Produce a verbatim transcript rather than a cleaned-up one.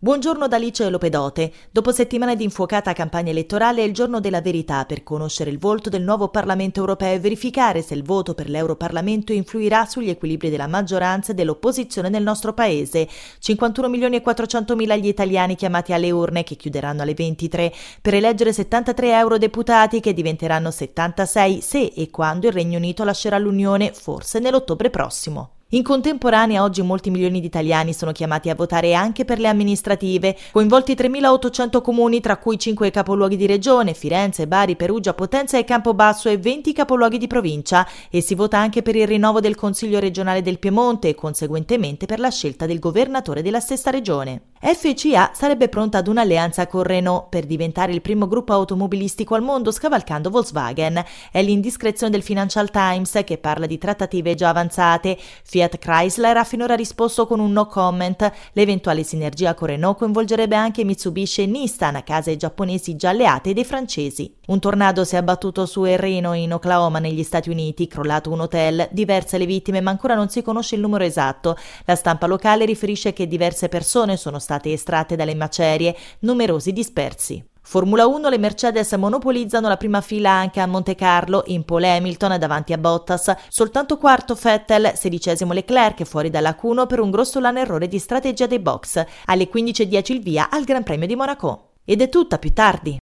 Buongiorno da Alice Lopedote. Dopo settimane di infuocata campagna elettorale è il giorno della verità per conoscere il volto del nuovo Parlamento europeo e verificare se il voto per l'Europarlamento influirà sugli equilibri della maggioranza e dell'opposizione nel nostro paese. cinquantuno milioni e quattrocentomila gli italiani chiamati alle urne che chiuderanno alle ventitré per eleggere settantatré eurodeputati che diventeranno settantasei se e quando il Regno Unito lascerà l'Unione, forse nell'ottobre prossimo. In contemporanea oggi molti milioni di italiani sono chiamati a votare anche per le amministrative, coinvolti tremilaottocento comuni tra cui cinque capoluoghi di regione, Firenze, Bari, Perugia, Potenza e Campobasso e venti capoluoghi di provincia e si vota anche per il rinnovo del Consiglio regionale del Piemonte e conseguentemente per la scelta del governatore della stessa regione. F C A sarebbe pronta ad un'alleanza con Renault per diventare il primo gruppo automobilistico al mondo scavalcando Volkswagen. È l'indiscrezione del Financial Times che parla di trattative già avanzate. Fiat Chrysler ha finora risposto con un no comment. L'eventuale sinergia con Renault coinvolgerebbe anche Mitsubishi e Nissan, case giapponesi già alleate dei francesi. Un tornado si è abbattuto su El Reno in Oklahoma negli Stati Uniti, crollato un hotel, diverse le vittime ma ancora non si conosce il numero esatto. La stampa locale riferisce che diverse persone sono state estratte dalle macerie, numerosi dispersi. Formula uno, le Mercedes monopolizzano la prima fila anche a Monte Carlo, in pole Hamilton davanti a Bottas, soltanto quarto Vettel, sedicesimo Leclerc fuori dalla Q uno per un grossolano errore di strategia dei box. Alle quindici e dieci il via al Gran Premio di Monaco. Ed è tutta, più tardi.